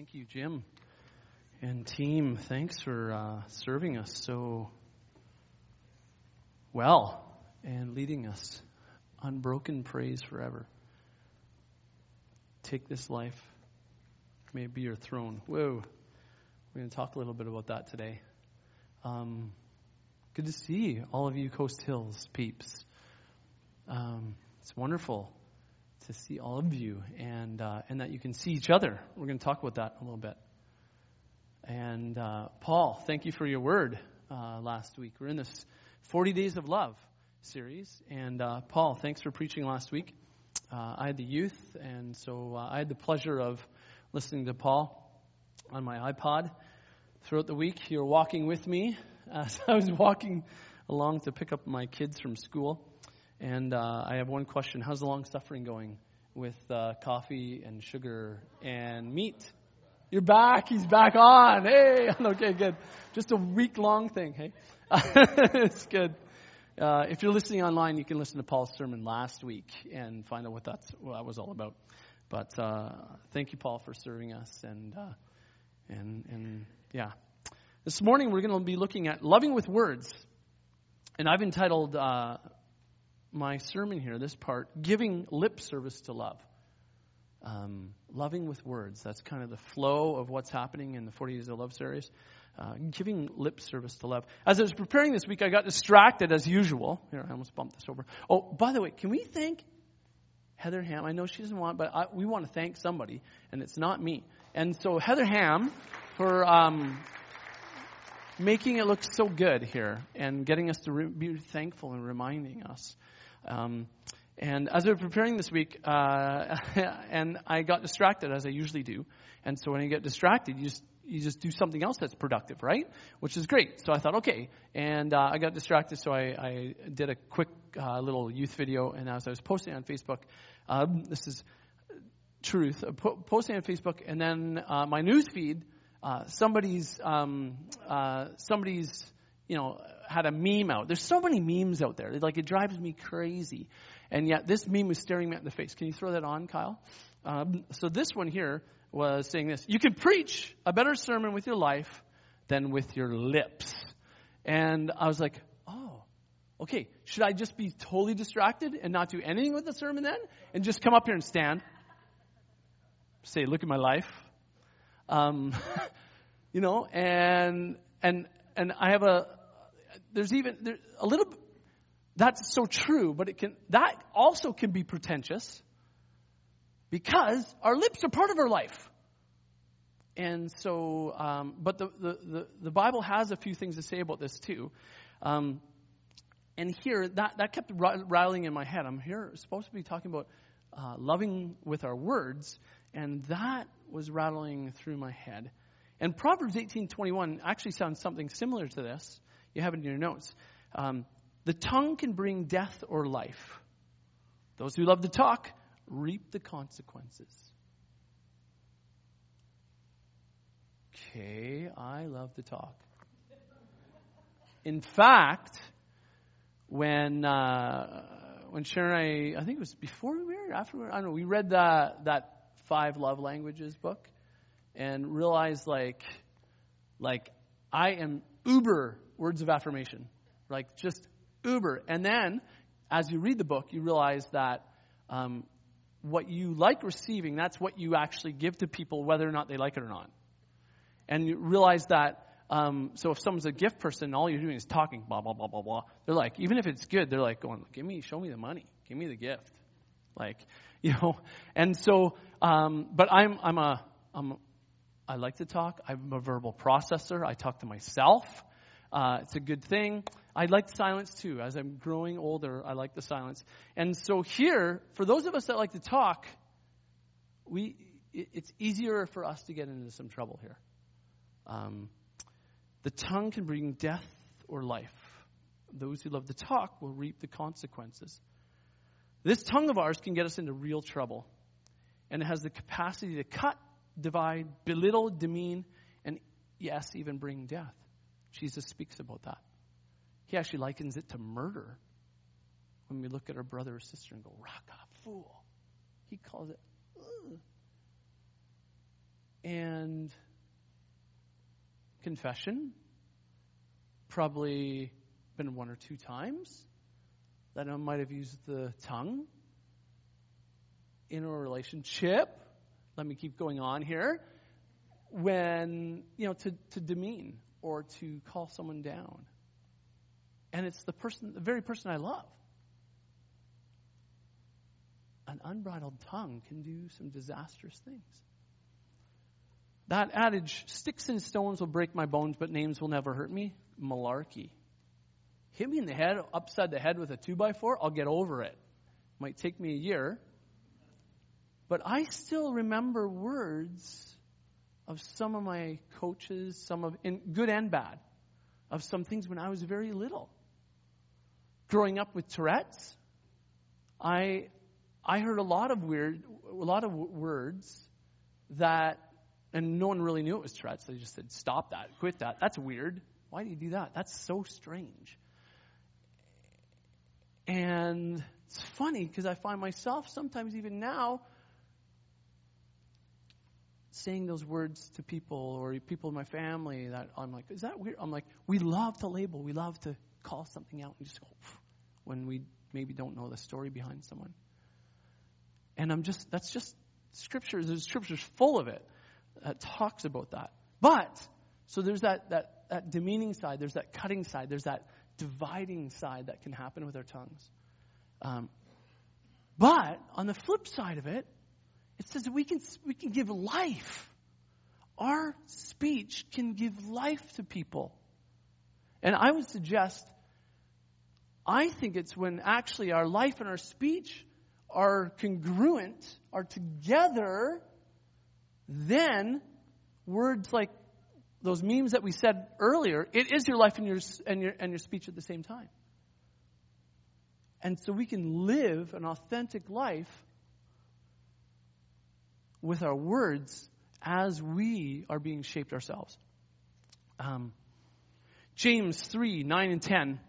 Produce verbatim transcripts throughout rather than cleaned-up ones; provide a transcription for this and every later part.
Thank you, Jim and team. Thanks for uh, serving us so well and leading us. Unbroken praise forever. Take this life. May it be your throne. Whoa. We're going to talk a little bit about that today. Um, good to see all of you Coast Hills peeps. Um, it's wonderful to see all of you and uh, and that you can see each other. We're going to talk about that a little bit. And uh, Paul, thank you for your word uh, last week. We're in this forty Days of Love series. And uh, Paul, thanks for preaching last week. Uh, I had the youth, and so uh, I had the pleasure of listening to Paul on my iPod throughout the week. You were walking with me as I was walking along to pick up my kids from school. And uh, I have one question. How's the long suffering going with uh, coffee and sugar and meat? You're back. He's back on. Hey, okay, good. Just a week-long thing, hey? It's good. Uh, if you're listening online, you can listen to Paul's sermon last week and find out what, that's, what that was all about. But uh, thank you, Paul, for serving us. And, uh, and, and yeah. This morning, we're going to be looking at loving with words. And I've entitled uh, my sermon here, this part, Giving Lip Service to Love. Um, loving with words. That's kind of the flow of what's happening in the forty Days of Love series. Uh, giving lip service to love. As I was preparing this week, I got distracted as usual. Here, I almost bumped this over. Oh, by the way, can we thank Heather Ham? I know she doesn't want, but I, we want to thank somebody, and it's not me. And so Heather Ham for um, making it look so good here and getting us to re- be thankful and reminding us. Um, and as I was preparing this week, uh, and I got distracted as I usually do. And so when you get distracted, you just you just do something else that's productive, right? Which is great. So I thought, okay. And uh, I got distracted, so I, I did a quick uh, little youth video. And as I was posting on Facebook, um, this is truth, uh, po- posting on Facebook, and then uh, my news feed, uh, somebody's, um, uh, somebody's, you know, had a meme out. There's so many memes out there. Like, it drives me crazy. And yet this meme was staring me in the face. Can you throw that on, Kyle? Um, so this one here was saying this: you can preach a better sermon with your life than with your lips. And I was like, oh, okay. Should I just be totally distracted and not do anything with the sermon then? And just come up here and stand? Say, look at my life. Um, you know, and, and, and I have a, there's even there, a little, that's so true, but it can, that also can be pretentious. Because our lips are part of our life. And so, um, but the, the, the, the Bible has a few things to say about this too. Um, and here, that, that kept rattling in my head. I'm here supposed to be talking about uh, loving with our words. And that was rattling through my head. And Proverbs eighteen twenty-one actually sounds something similar to this. You have it in your notes. Um, the tongue can bring death or life. Those who love to talk reap the consequences. Okay, I love to talk. In fact, when uh, when Sharon and I, I think it was before we were married, after we were, I don't know, we read the, that Five Love Languages book and realized like, like I am uber words of affirmation, like just uber. And then as you read the book, you realize that um, what you like receiving, that's what you actually give to people, whether or not they like it or not. And you realize that, um, so if someone's a gift person, all you're doing is talking, blah, blah, blah, blah, blah. They're like, even if it's good, they're like going, give me, show me the money. Give me the gift. Like, you know, and so, um, but I'm, I'm a, I'm, I like to talk. I'm a verbal processor. I talk to myself. Uh, it's a good thing. I like silence too. As I'm growing older, I like the silence. And so here, for those of us that like to talk, we it's easier for us to get into some trouble here. Um, the tongue can bring death or life. Those who love to talk will reap the consequences. This tongue of ours can get us into real trouble. And it has the capacity to cut, divide, belittle, demean, and yes, even bring death. Jesus speaks about that. He actually likens it to murder. When we look at our brother or sister and go, raka, fool. He calls it, ugh. and confession. Probably been one or two times that I might have used the tongue in a relationship. Let me keep going on here. When, you know, to, to demean or to call someone down. And it's the person, the very person I love. An unbridled tongue can do some disastrous things. That adage, sticks and stones will break my bones, but names will never hurt me. Malarkey. Hit me in the head, upside the head with a two by four, I'll get over it. Might take me a year. But I still remember words of some of my coaches, some of, in good and bad, of some things when I was very little. Growing up with Tourette's, I I heard a lot of weird, a lot of w- words that, and no one really knew it was Tourette's. They just said, "Stop that, quit that. That's weird. Why do you do that? That's so strange." And it's funny because I find myself sometimes even now saying those words to people or people in my family that I'm like, is that weird? I'm like, we love to label. We love to call something out and just go when we maybe don't know the story behind someone. And I'm just, that's just scripture. There's scriptures full of it that talks about that. But, so there's that, that, that demeaning side. There's that cutting side. There's that dividing side that can happen with our tongues. Um, but on the flip side of it, it says that we can we can give life. Our speech can give life to people. And I would suggest, I think it's when actually our life and our speech are congruent, are together, then words like those memes that we said earlier, it is your life and your and your and your speech at the same time. And so we can live an authentic life with our words as we are being shaped ourselves. Um, James three, nine and ten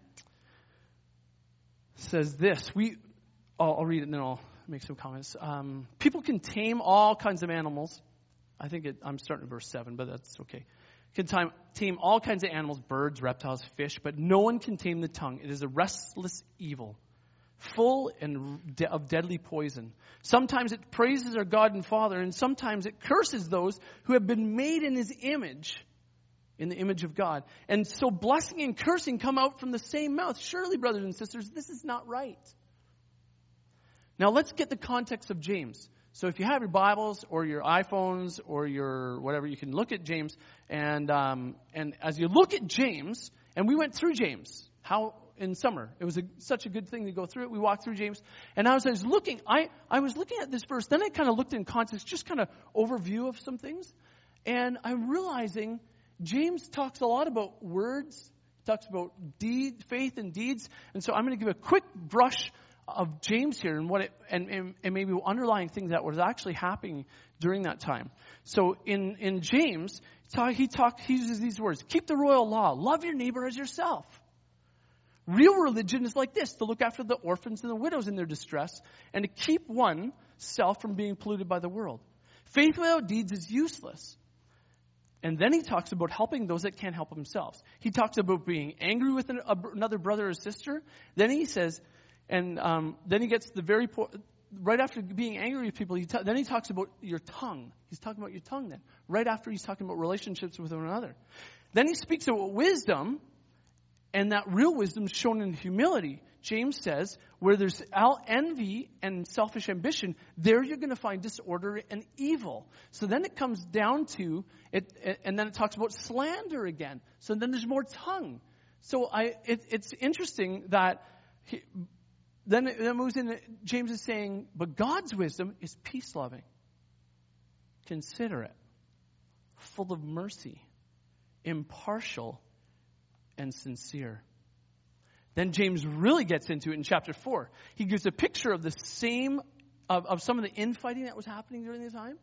says this. We, I'll, I'll read it and then I'll make some comments. Um, people can tame all kinds of animals. I think it, I'm starting at verse seven, but that's okay. Can tame, tame all kinds of animals, birds, reptiles, fish, but no one can tame the tongue. It is a restless evil, full and de- of deadly poison. Sometimes it praises our God and Father, and sometimes it curses those who have been made in His image, in the image of God. And so blessing and cursing come out from the same mouth. Surely, brothers and sisters, this is not right. Now let's get the context of James. So if you have your Bibles or your iPhones or your whatever, you can look at James. And um, and as you look at James, and we went through James, how in summer. It was a, such a good thing to go through it. We walked through James. And as I was looking, I, I was looking at this verse. Then I kind of looked in context, just kind of overview of some things. And I'm realizing James talks a lot about words. He talks about deed, faith and deeds. And so I'm going to give a quick brush of James here and what it, and, and, and maybe underlying things that was actually happening during that time. So in, in James, he talk, he uses these words: keep the royal law, love your neighbor as yourself. Real religion is like this: to look after the orphans and the widows in their distress, and to keep oneself from being polluted by the world. Faith without deeds is useless. And then he talks about helping those that can't help themselves. He talks about being angry with an, a, another brother or sister. Then he says, and um, then he gets the very po- right after being angry with people. He ta- then he talks about your tongue. He's talking about your tongue. Then right after he's talking about relationships with one another. Then he speaks about wisdom. And that real wisdom is shown in humility. James says, where there's envy and selfish ambition, there you're going to find disorder and evil. So then it comes down to, it, and then it talks about slander again. So then there's more tongue. So I, it, it's interesting that he, then it then moves in, James is saying, but God's wisdom is peace-loving, considerate, full of mercy, impartial, and sincere. Then James really gets into it in chapter four. He gives a picture of the same, of, of some of the infighting that was happening during the time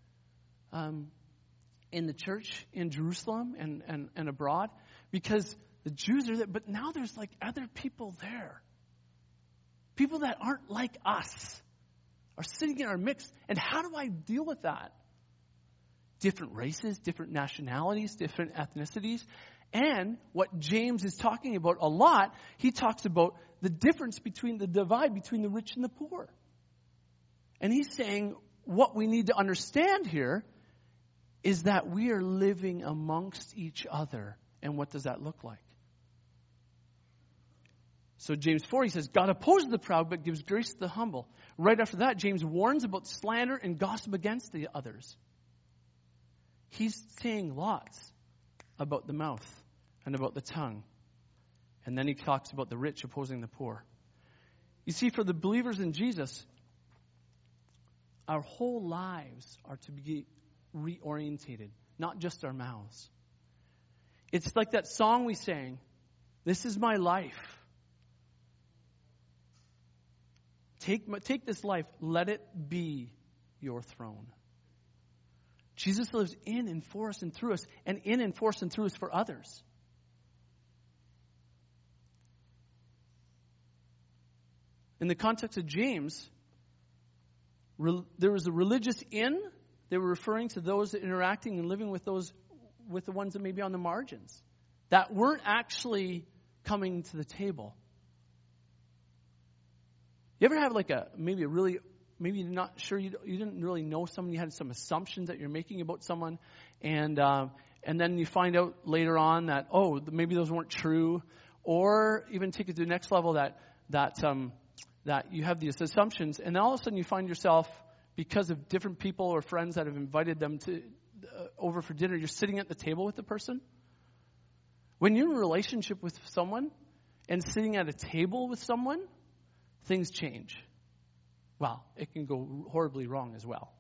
um, in the church in Jerusalem and, and, and abroad, because the Jews are there, but now there's like other people there. People that aren't like us are sitting in our midst. And how do I deal with that? different races, different nationalities, different ethnicities. And what James is talking about a lot, he talks about the difference between the divide between the rich and the poor. And he's saying what we need to understand here is that we are living amongst each other. And what does that look like? So James four, he says, God opposes the proud but gives grace to the humble. Right after that, James warns about slander and gossip against the others. He's saying lots about the mouth and about the tongue. And then he talks about the rich opposing the poor. You see, for the believers in Jesus, our whole lives are to be reorientated, not just our mouths. It's like that song we sang, "This is my life. Take, my, take this life, let it be your throne." Jesus lives in and for us and through us, and in and for us and through us for others. In the context of James, re, there was a religious in. They were referring to those interacting and living with those, with the ones that may be on the margins, that weren't actually coming to the table. You ever have like a, maybe a really, maybe you're not sure, you, you didn't really know someone, you had some assumptions that you're making about someone, and um, and then you find out later on that, oh, maybe those weren't true, or even take it to the next level that, that, um, that you have these assumptions, and then all of a sudden you find yourself, because of different people or friends that have invited them to uh, over for dinner, you're sitting at the table with the person. When you're in a relationship with someone and sitting at a table with someone, things change. Well, it can go horribly wrong as well.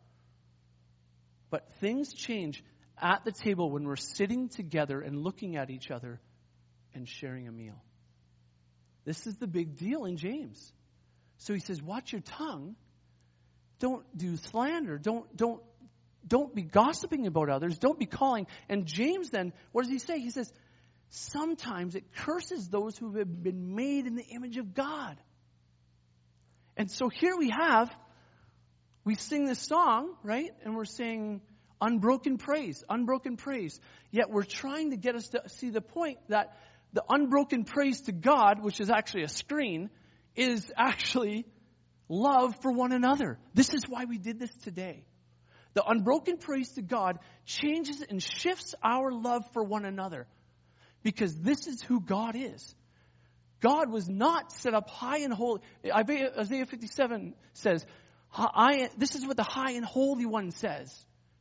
But things change at the table when we're sitting together and looking at each other and sharing a meal. This is the big deal in James. So he says, watch your tongue. Don't do slander. Don't, don't, don't be gossiping about others. Don't be calling. And James then, what does he say? He says, sometimes it curses those who have been made in the image of God. And so here we have, we sing this song, right? And we're saying unbroken praise, unbroken praise. Yet we're trying to get us to see the point that the unbroken praise to God, which is actually a screen, is actually love for one another. This is why we did this today. The unbroken praise to God changes and shifts our love for one another. Because this is who God is. God was not set up high and holy. Isaiah fifty-seven says, I, this is what the high and holy one says.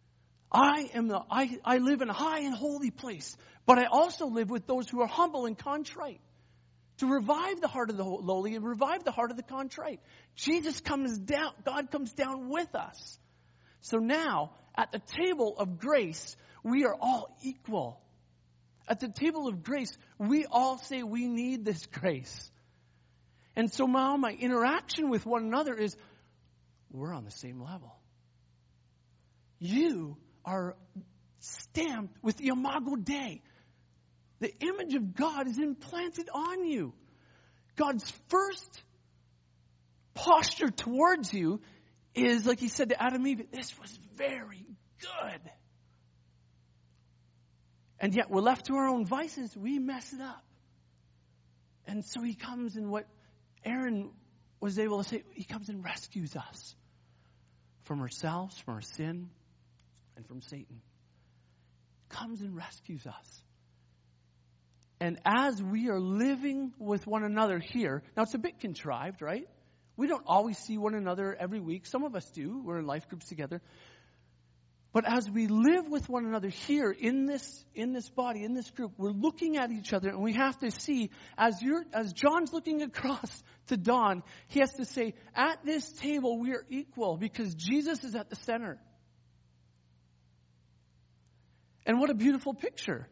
I am the, I, I live in a high and holy place, but I also live with those who are humble and contrite. To revive the heart of the lowly and revive the heart of the contrite. Jesus comes down, God comes down with us. So now, at the table of grace, we are all equal. At the table of grace, we all say we need this grace. And so now my interaction with one another is, we're on the same level. You are stamped with the Imago Dei. The image of God is implanted on you. God's first posture towards you is, like he said to Adam and Eve, this was very good. And yet we're left to our own vices. We mess it up. And so he comes, and what Aaron was able to say, he comes and rescues us from ourselves, from our sin, and from Satan. Comes and rescues us. And as we are living with one another here, now it's a bit contrived, right? We don't always see one another every week. Some of us do. We're in life groups together. But as we live with one another here in this in this body, in this group, we're looking at each other, and we have to see, as you're as John's looking across to Don, he has to say, at this table we are equal because Jesus is at the center. And what a beautiful picture.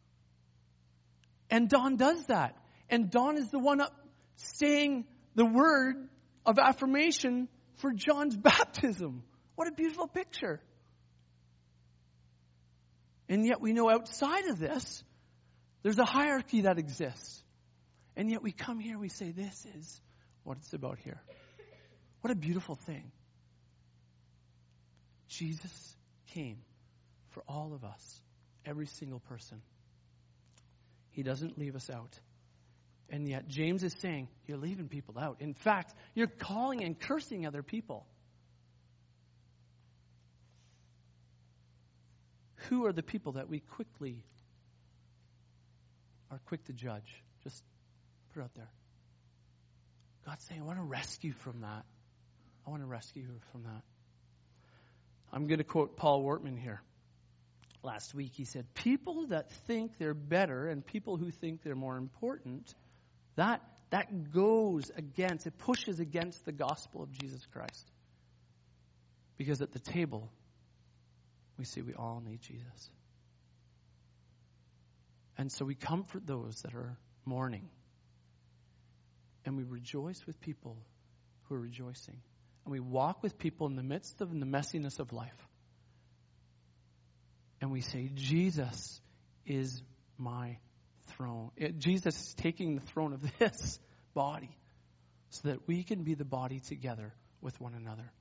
And Don does that. And Don is the one up saying the word of affirmation for John's baptism. What a beautiful picture. And yet we know outside of this, there's a hierarchy that exists. And yet we come here, we say, this is what it's about here. What a beautiful thing. Jesus came for all of us, every single person. He doesn't leave us out. And yet James is saying, you're leaving people out. In fact, you're calling and cursing other people. Who are the people that we quickly are quick to judge? Just put it out there. God's saying, I want to rescue from that. I want to rescue you from that. I'm going to quote Paul Wortman here. Last week he said, people that think they're better and people who think they're more important, that, that goes against, it pushes against the gospel of Jesus Christ. Because at the table, we see we all need Jesus. And so we comfort those that are mourning. And we rejoice with people who are rejoicing. And we walk with people in the midst of the messiness of life. And we say, Jesus is my throne. It, Jesus is taking the throne of this body so that we can be the body together with one another.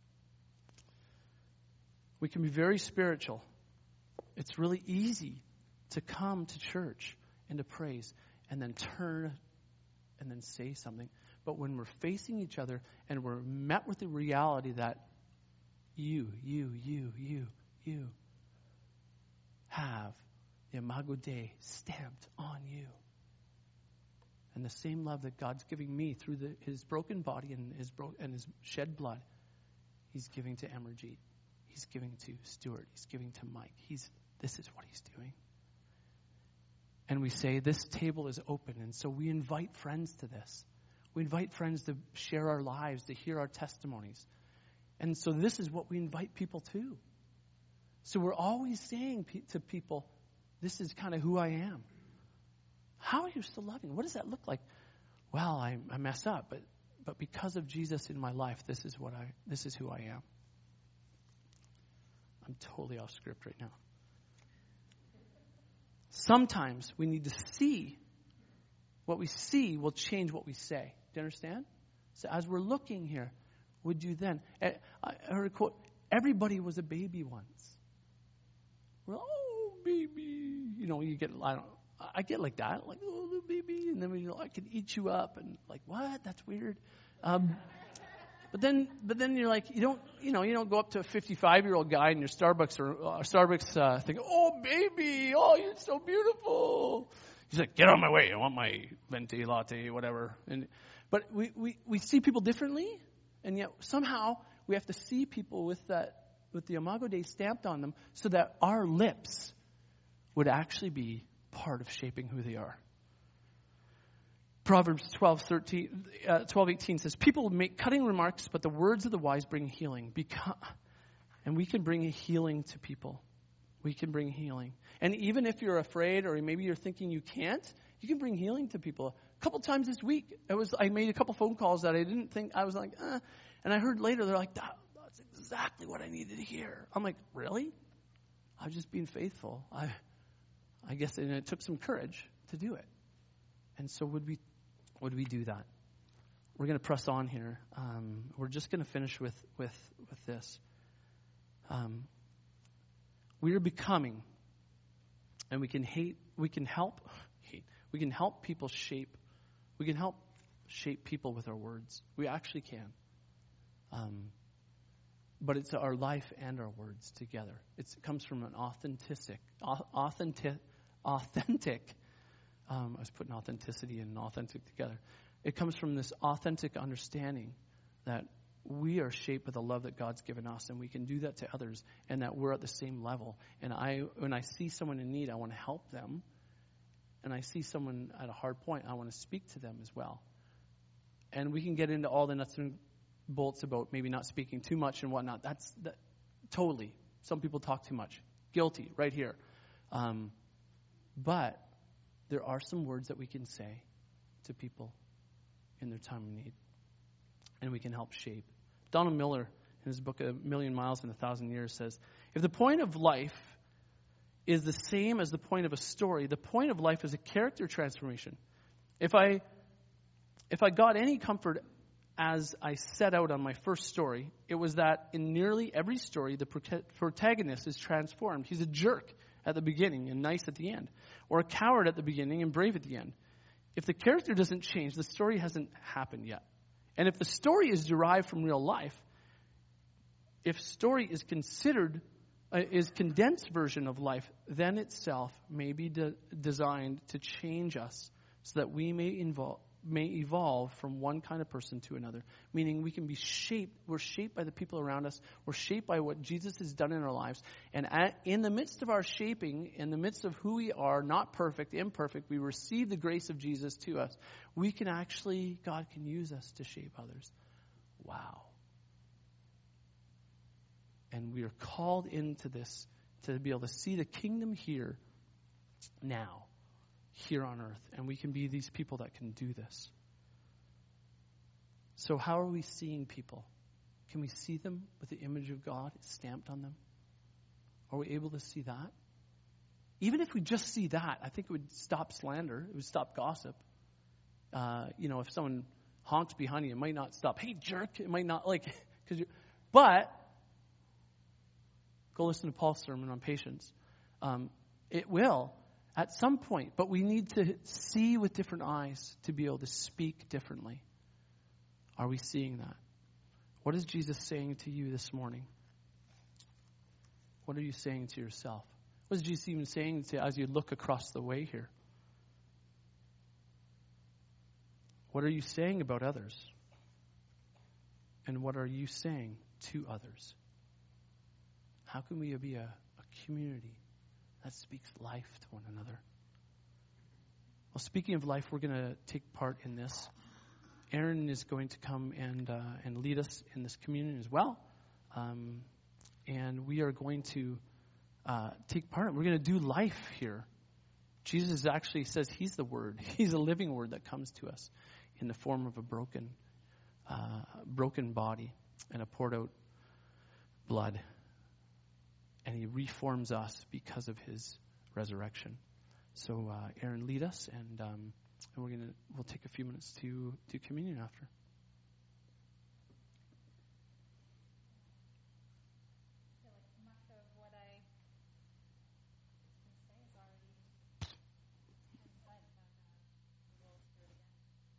We can be very spiritual. It's really easy to come to church and to praise and then turn and then say something. But when we're facing each other and we're met with the reality that you, you, you, you, you have the Imago Dei stamped on you. And the same love that God's giving me through the, his broken body and his, bro- and his shed blood, he's giving to Emerjeet. He's giving to Stuart. He's giving to Mike. He's This is what he's doing. And we say, this table is open. And so we invite friends to this. We invite friends to share our lives, to hear our testimonies. And so this is what we invite people to. So we're always saying pe- to people, this is kind of who I am. How are you still loving? What does that look like? Well, I, I mess up, but but because of Jesus in my life, this is what I this is who I am. I'm totally off script right now. Sometimes we need to see. What we see will change what we say. Do you understand? So as we're looking here, would you then... I heard a quote, everybody was a baby once. Well, oh, baby. You know, you get... I don't I get like that. Like, oh, little baby. And then we, you know, I can eat you up. And like, what? That's weird. Um, but then but then you're like, you don't, you know, you don't go up to a fifty-five-year-old guy in your Starbucks or uh, Starbucks uh, think, oh, baby. Oh, you're so beautiful. He's like, get out of my way. I want my venti latte, whatever. And But we, we, we see people differently, and yet somehow we have to see people with that with the Imago Dei stamped on them so that our lips would actually be part of shaping who they are. Proverbs twelve, thirteen, uh, twelve eighteen says, people make cutting remarks, but the words of the wise bring healing. Because, and we can bring a healing to people. We can bring healing. And even if you're afraid or maybe you're thinking you can't, you can bring healing to people. A couple times this week, it was I made a couple phone calls that I didn't think, I was like, eh. And I heard later, they're like, that, that's exactly what I needed to hear. I'm like, really? I was just being faithful. I I guess and it took some courage to do it. And so would we would we do that? We're going to press on here. Um, we're just going to finish with, with, with this. Um, we are becoming, and we can hate, we can help, hate, we can help people shape, we can help shape people with our words. We actually can. Um, but it's our life and our words together. It's, it comes from an authentic, authentic, authentic. Um, I was putting authenticity and authentic together. It comes from this authentic understanding that we are shaped with the love that God's given us, and we can do that to others, and that we're at the same level. And I, when I see someone in need, I want to help them. And I see someone at a hard point, I want to speak to them as well. And we can get into all the nuts and bolts about maybe not speaking too much and whatnot. That's that, totally. Some people talk too much. Guilty, right here. Um, but there are some words that we can say to people in their time of need. And we can help shape. Donald Miller, in his book A Million Miles in a Thousand Years, says, if the point of life is the same as the point of a story, the point of life is a character transformation. If I if I got any comfort as I set out on my first story, it was that in nearly every story, the protagonist is transformed. He's a jerk at the beginning and nice at the end, or a coward at the beginning and brave at the end. If the character doesn't change, the story hasn't happened yet. And if the story is derived from real life, if story is considered uh, is condensed version of life, then itself may be de- designed to change us so that we may involve may evolve from one kind of person to another. Meaning we can be shaped, we're shaped by the people around us, we're shaped by what Jesus has done in our lives. And at, in the midst of our shaping, in the midst of who we are, not perfect, imperfect, we receive the grace of Jesus to us. We can actually, God can use us to shape others. Wow. And we are called into this to be able to see the kingdom here, now. Here on earth, and we can be these people that can do this. So how are we seeing people? Can we see them with the image of God stamped on them? Are we able to see that? Even if we just see that, I think it would stop slander. It would stop gossip. Uh, you know, if someone honks behind you, it might not stop. Hey, jerk! It might not like. Cause you, but go listen to Paul's sermon on patience. Um, it will. At some point, but we need to see with different eyes to be able to speak differently. Are we seeing that? What is Jesus saying to you this morning? What are you saying to yourself? What is Jesus even saying to as you look across the way here? What are you saying about others? And what are you saying to others? How can we be a, a community that speaks life to one another? Well, speaking of life, we're going to take part in this. Aaron is going to come and uh, and lead us in this communion as well. Um, and we are going to uh, take part. We're going to do life here. Jesus actually says he's the Word. He's a living Word that comes to us in the form of a broken, uh, broken body and a poured out blood. And he reforms us because of his resurrection. So, uh, Aaron, lead us, and um, and we're gonna we'll take a few minutes to do communion after. I feel like much of what I can say is already been said, but uh, we'll do it again.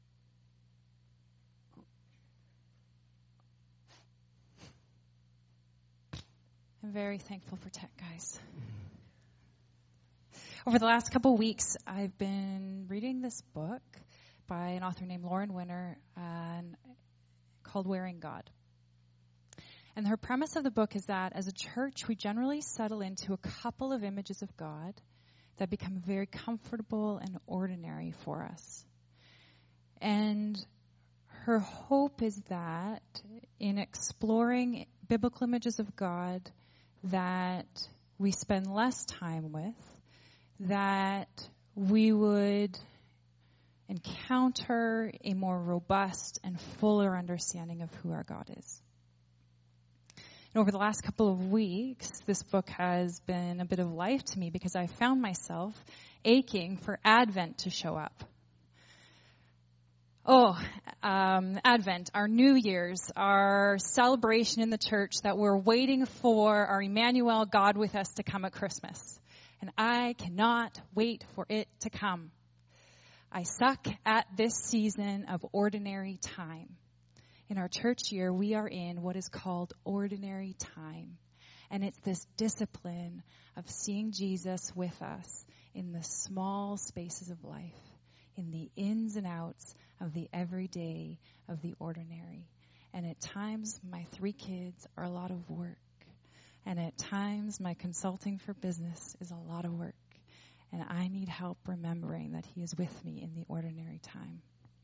I'm very thankful for tech, guys. Over the last couple of weeks, I've been reading this book by an author named Lauren Winner and called Wearing God. And her premise of the book is that as a church, we generally settle into a couple of images of God that become very comfortable and ordinary for us. And her hope is that in exploring biblical images of God that we spend less time with, that we would encounter a more robust and fuller understanding of who our God is. And over the last couple of weeks, this book has been a bit of life to me because I found myself aching for Advent to show up. Oh, um, Advent, our New Year's, our celebration in the church that we're waiting for our Emmanuel, God with us, to come at Christmas. And I cannot wait for it to come. I suck at this season of ordinary time. In our church year, we are in what is called ordinary time. And it's this discipline of seeing Jesus with us in the small spaces of life, in the ins and outs of the everyday, of the ordinary. And at times, my three kids are a lot of work. And at times, my consulting for business is a lot of work. And I need help remembering that he is with me in the ordinary time.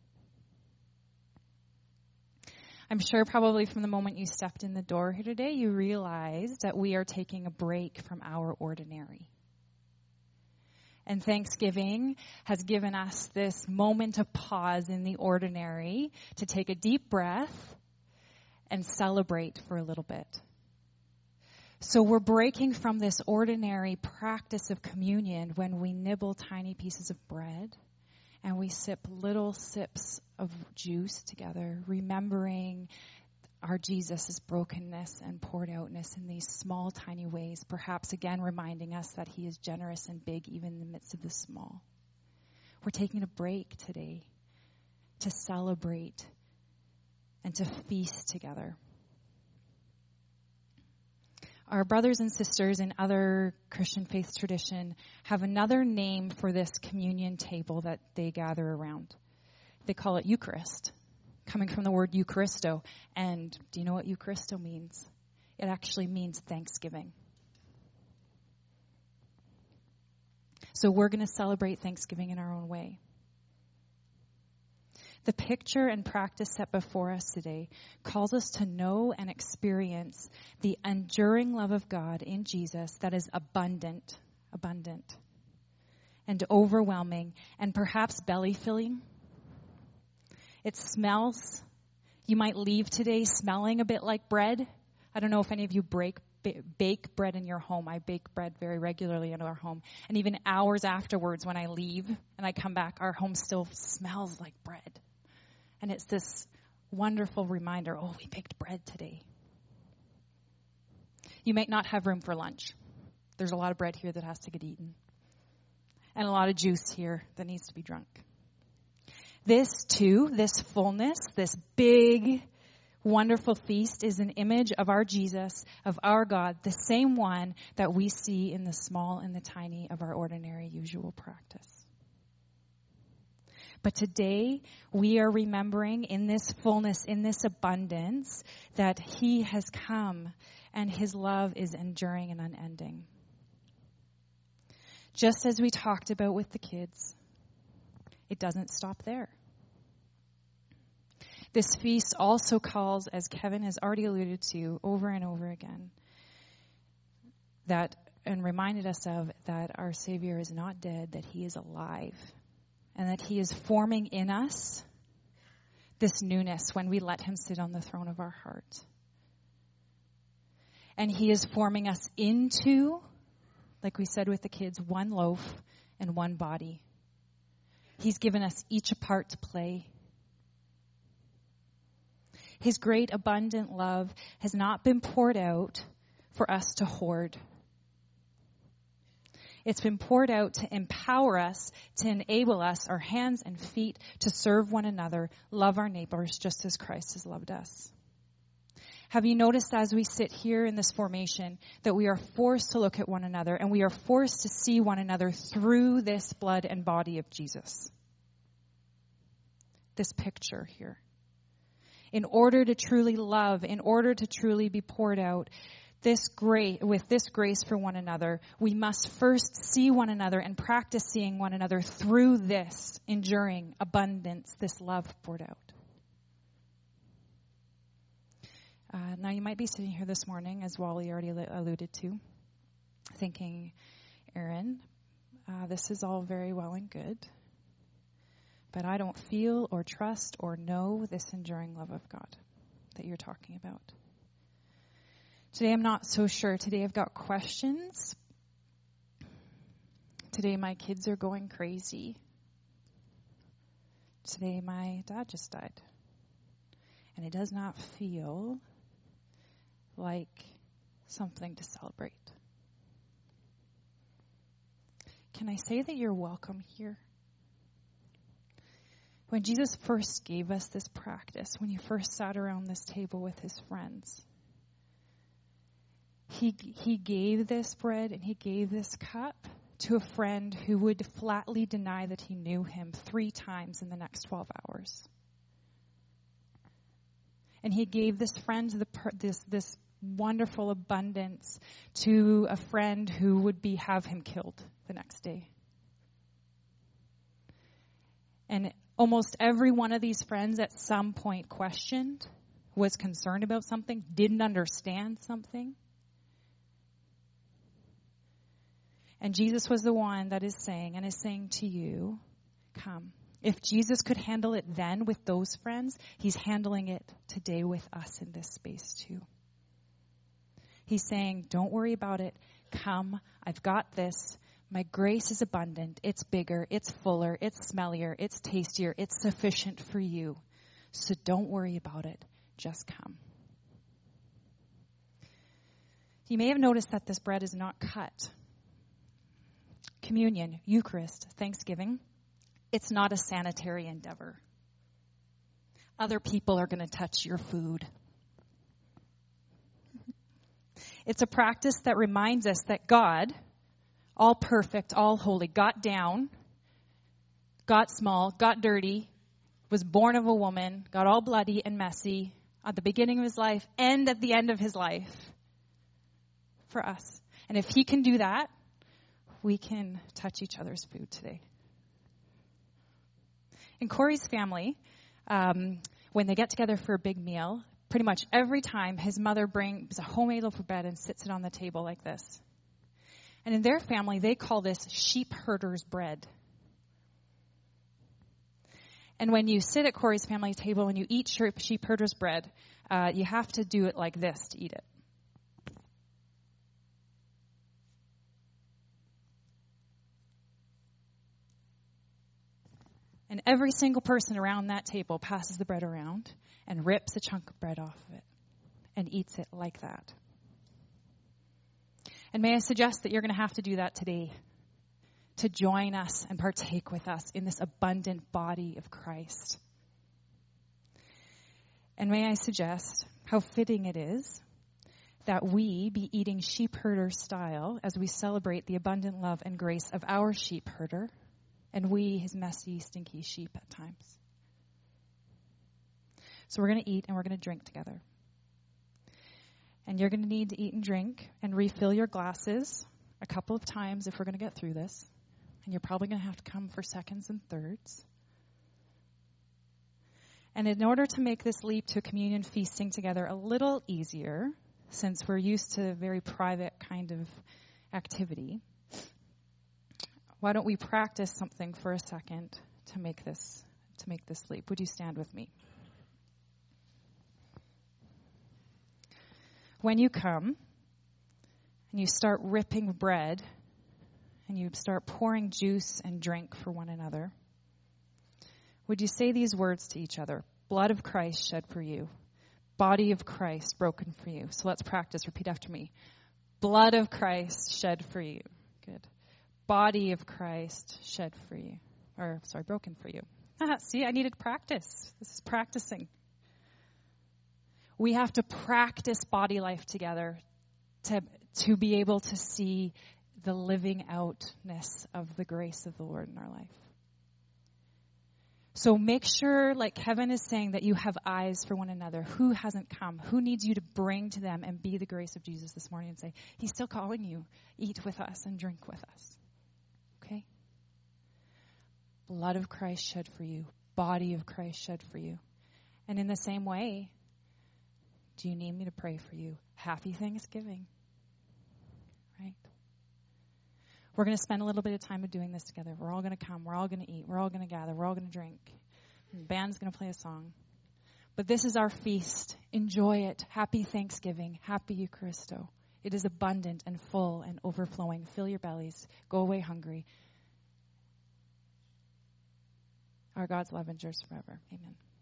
I'm sure probably from the moment you stepped in the door here today, you realized that we are taking a break from our ordinary. And Thanksgiving has given us this moment of pause in the ordinary to take a deep breath and celebrate for a little bit. So we're breaking from this ordinary practice of communion when we nibble tiny pieces of bread and we sip little sips of juice together, remembering our Jesus' brokenness and poured outness in these small, tiny ways, perhaps again reminding us that he is generous and big even in the midst of the small. We're taking a break today to celebrate and to feast together. Our brothers and sisters in other Christian faith tradition have another name for this communion table that they gather around. They call it Eucharist, coming from the word Eucharisto. And do you know what Eucharisto means? It actually means thanksgiving. So we're going to celebrate Thanksgiving in our own way. The picture and practice set before us today calls us to know and experience the enduring love of God in Jesus that is abundant, abundant, and overwhelming, and perhaps belly-filling. It smells. You might leave today smelling a bit like bread. I don't know if any of you break, bake bread in your home. I bake bread very regularly in our home. And even hours afterwards when I leave and I come back, our home still smells like bread. And it's this wonderful reminder, oh, we baked bread today. You might not have room for lunch. There's a lot of bread here that has to get eaten. And a lot of juice here that needs to be drunk. This too, this fullness, this big, wonderful feast is an image of our Jesus, of our God, the same one that we see in the small and the tiny of our ordinary, usual practice. But today, we are remembering in this fullness, in this abundance, that he has come and his love is enduring and unending. Just as we talked about with the kids, it doesn't stop there. This feast also calls, as Kevin has already alluded to over and over again, that and reminded us of that our Savior is not dead, that he is alive. And that he is forming in us this newness when we let him sit on the throne of our heart. And he is forming us into, like we said with the kids, one loaf and one body. He's given us each a part to play. His great abundant love has not been poured out for us to hoard. It's been poured out to empower us, to enable us, our hands and feet, to serve one another, love our neighbors just as Christ has loved us. Have you noticed as we sit here in this formation that we are forced to look at one another and we are forced to see one another through this blood and body of Jesus? This picture here. In order to truly love, in order to truly be poured out, This grace, with this grace for one another, we must first see one another and practice seeing one another through this enduring abundance, this love poured out. Uh, now you might be sitting here this morning, as Wally already alluded to, thinking, Aaron, uh, this is all very well and good, but I don't feel or trust or know this enduring love of God that you're talking about. Today I'm not so sure. Today I've got questions. Today my kids are going crazy. Today my dad just died. And it does not feel like something to celebrate. Can I say that you're welcome here? When Jesus first gave us this practice, when he first sat around this table with his friends, He he gave this bread and he gave this cup to a friend who would flatly deny that he knew him three times in the next twelve hours. And he gave this friend the this this wonderful abundance to a friend who would be have him killed the next day. And almost every one of these friends at some point questioned, was concerned about something, didn't understand something. And Jesus was the one that is saying, and is saying to you, come. If Jesus could handle it then with those friends, he's handling it today with us in this space too. He's saying, don't worry about it. Come, I've got this. My grace is abundant. It's bigger. It's fuller. It's smellier. It's tastier. It's sufficient for you. So don't worry about it. Just come. You may have noticed that this bread is not cut. Communion, Eucharist, Thanksgiving, it's not a sanitary endeavor. Other people are going to touch your food. It's a practice that reminds us that God, all perfect, all holy, got down, got small, got dirty, was born of a woman, got all bloody and messy at the beginning of his life and at the end of his life for us. And if he can do that, we can touch each other's food today. In Corey's family, um, when they get together for a big meal, pretty much every time his mother brings a homemade loaf of bread and sits it on the table like this. And in their family, they call this sheep herder's bread. And when you sit at Corey's family table and you eat sheep herder's bread, uh, you have to do it like this to eat it. And every single person around that table passes the bread around and rips a chunk of bread off of it and eats it like that. And may I suggest that you're going to have to do that today to join us and partake with us in this abundant body of Christ. And may I suggest how fitting it is that we be eating sheep herder style as we celebrate the abundant love and grace of our sheep herder, and we, his messy, stinky sheep at times. So we're going to eat and we're going to drink together. And you're going to need to eat and drink and refill your glasses a couple of times if we're going to get through this. And you're probably going to have to come for seconds and thirds. And in order to make this leap to communion feasting together a little easier, since we're used to a very private kind of activity, why don't we practice something for a second to make this to make this leap? Would you stand with me? When you come and you start ripping bread and you start pouring juice and drink for one another, would you say these words to each other? Blood of Christ shed for you. Body of Christ broken for you. So let's practice. Repeat after me. Blood of Christ shed for you. Good. Body of Christ shed for you. Or, sorry, broken for you. Ah, see, I needed practice. This is practicing. We have to practice body life together to, to be able to see the living outness of the grace of the Lord in our life. So make sure, like Kevin is saying, that you have eyes for one another. Who hasn't come? Who needs you to bring to them and be the grace of Jesus this morning and say, he's still calling you. Eat with us and drink with us. Okay? Blood of Christ shed for you. Body of Christ shed for you. And in the same way, do you need me to pray for you? Happy Thanksgiving. Right? We're going to spend a little bit of time doing this together. We're all going to come. We're all going to eat. We're all going to gather. We're all going to drink. And the band's going to play a song. But this is our feast. Enjoy it. Happy Thanksgiving. Happy Eucharisto. It is abundant and full and overflowing. Fill your bellies. Go away hungry. Our God's love endures forever. Amen.